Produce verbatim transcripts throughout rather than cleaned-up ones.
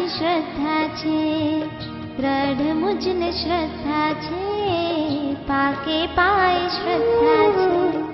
श्रद्धा छे, दृढ़ मुझने श्रद्धा छे, पाके पाए श्रद्धा छे।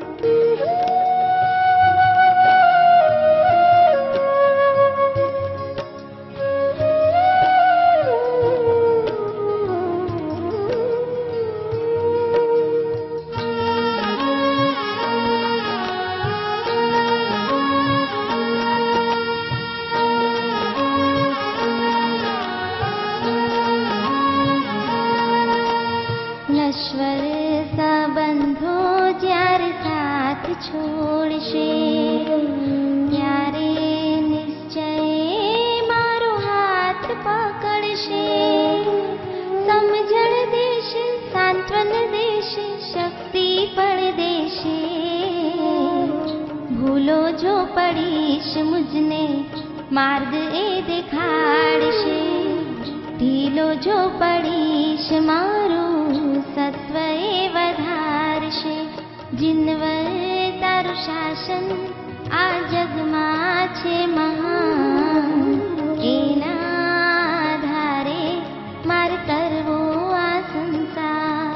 नश्वर संबंधो ज्यारे साथ छोड़शे, त्यारे निश्चय मारो हाथ पकड़शे। समझण देशे, सांत्वन देशे, शक्ति पण देशे। भूलो जो पड़ीश मुझने मार्ग ए देखाड़शे, ढीलो जो पड़ीश मारो सत्व ए वधारशे। जिनवर तारू शासन आ जगमा छे महान, एना आधारे मार करवो आ संसार।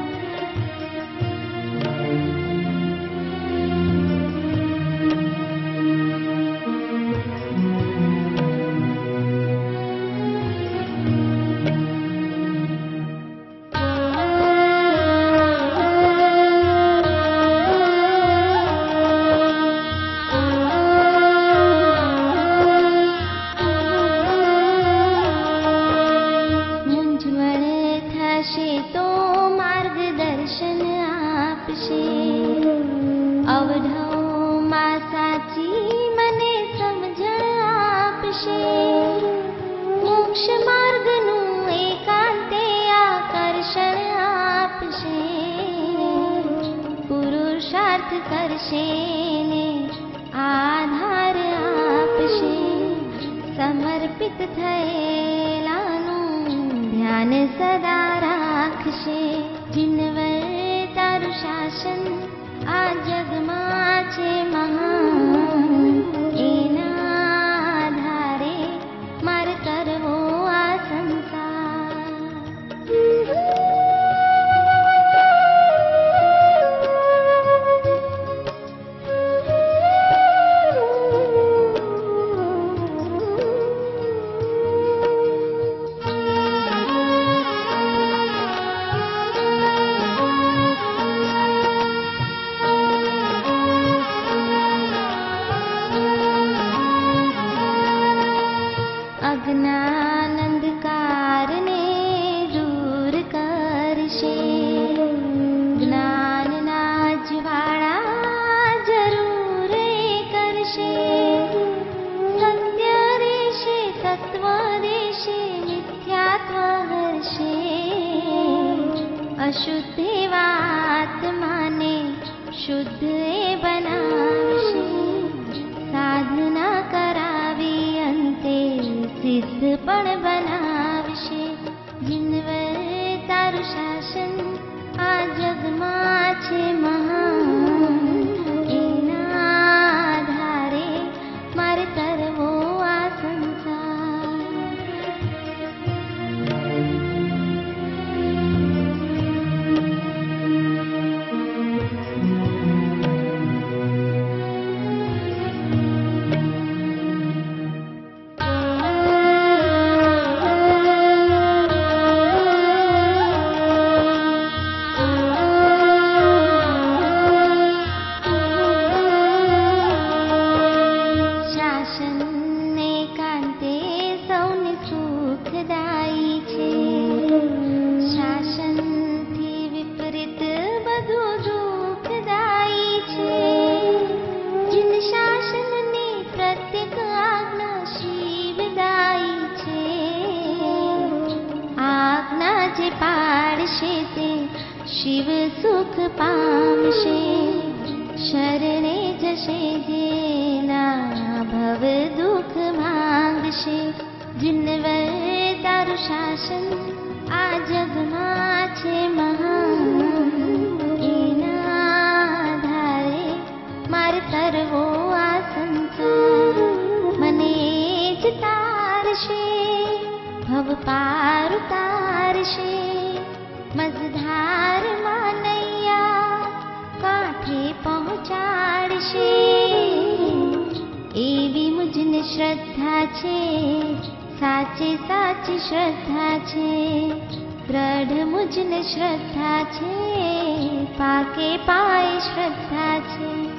तो मार्गदर्शन आपशे, अवढो मां साची मने समझण आपशे। मोक्ष मार्गनु एकांते आकर्षण आपशे, पुरुषार्थ करशे ने आधार आपशे। समर्पित थयेलानु ध्यान सदा राखशे। जिनवर तारू शासन आ जगमा छे महान, एना आधारे मार करवो आ संसार। अज्ञानंधकार ने दूर करशे, ज्ञान ना ज्वाला जरूर करशे। सत्य देशे सत्व देशे मिथ्यात्व हर्षे। अशुद्ध आत्मा ने शुद्ध ए बनावशे। साधना करावी अंते सिद्ध पण बनावशे। जिनवर तारू शासन आ जगमा छे महान, एना आधारे मारे करवो आ संसार। शिव सुख पामशे। शरणे जशे जेना भव दुख भांगशे। जिनवर तारू शासन आ जगमा छे महान, एना आधारे मार करवो आ संसार। मने ज तारशे ભવ પાર ઉતારશે. મઝધાર માનૈયા કાંઠે પહોંચાડશે. એવી મુજને શ્રદ્ધા છે, સાચે સાચી શ્રદ્ધા છે. દ્રઢ મુજને શ્રદ્ધા છે, પાકે પાય શ્રદ્ધા છે.